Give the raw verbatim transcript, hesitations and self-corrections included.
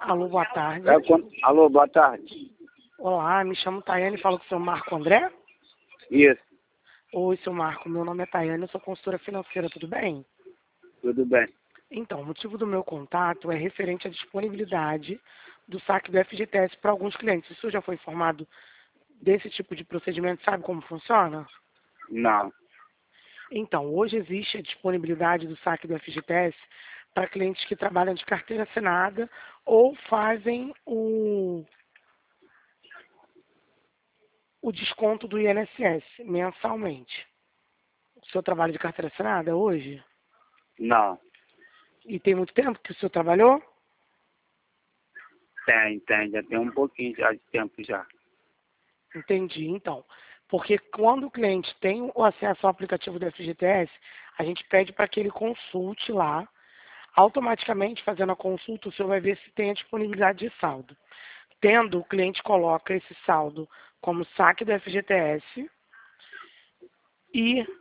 Alô, boa tarde. É, quando... Alô, boa tarde. Olá, me chamo Tayane e falo com o seu Marco André. Isso, Oi, seu Marco, meu nome é Tayane, eu sou consultora financeira, tudo bem? tudo bem. Então, o motivo do meu contato é referente à disponibilidade do saque do F G T S para alguns clientes. O senhor já foi informado desse tipo de procedimento, sabe como funciona? Não. Então, hoje existe a disponibilidade do saque do F G T S para clientes que trabalham de carteira assinada ou fazem o, o desconto do I N S S mensalmente. O senhor trabalha de carteira assinada hoje? Não. E tem muito tempo que o senhor trabalhou? Tem, tem. Já tem um pouquinho já de tempo já. Entendi, então. Porque quando o cliente tem o acesso ao aplicativo do F G T S, a gente pede para que ele consulte lá. Automaticamente, fazendo a consulta, o senhor vai ver se tem a disponibilidade de saldo. Tendo, o cliente coloca esse saldo como saque do F G T S e